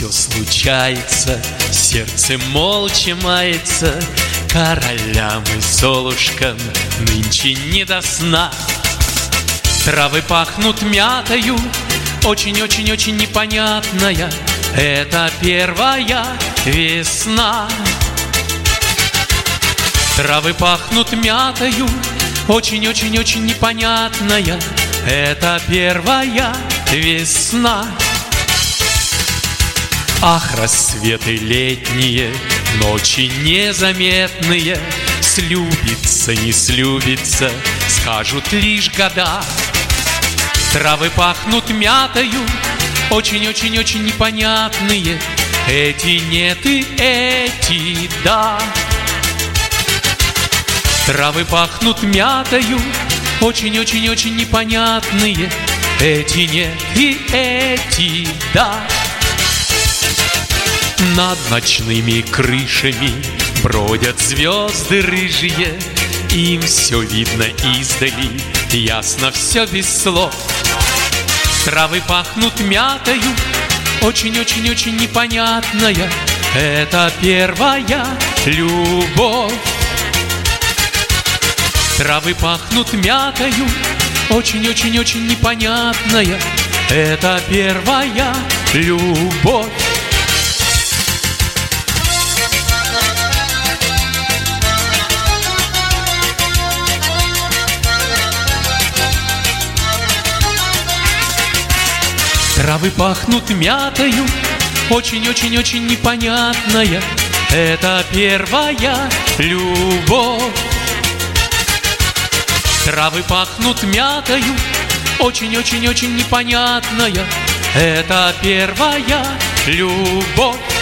все случается, сердце молча мается. Королям и золушкам нынче не до сна. Травы пахнут мятою, очень-очень-очень непонятная. Это первая весна. Травы пахнут мятою, очень-очень-очень непонятная. Это первая весна. Ах, рассветы летние, ночи незаметные, слюбится, не слюбится, скажут лишь года. Травы пахнут мятою, очень-очень-очень непонятные. Эти нет и эти да. Травы пахнут мятою, очень-очень-очень непонятные. Эти нет и эти да. Над ночными крышами бродят звезды рыжие. Им все видно издали, ясно все без слов. Травы пахнут мятою, очень-очень-очень непонятная. Это первая любовь. Травы пахнут мятою, очень-очень-очень непонятная. Это первая любовь. Травы пахнут мятою, очень-очень-очень непонятная. Это первая любовь. Травы пахнут мятою, очень-очень-очень непонятная. Это первая любовь.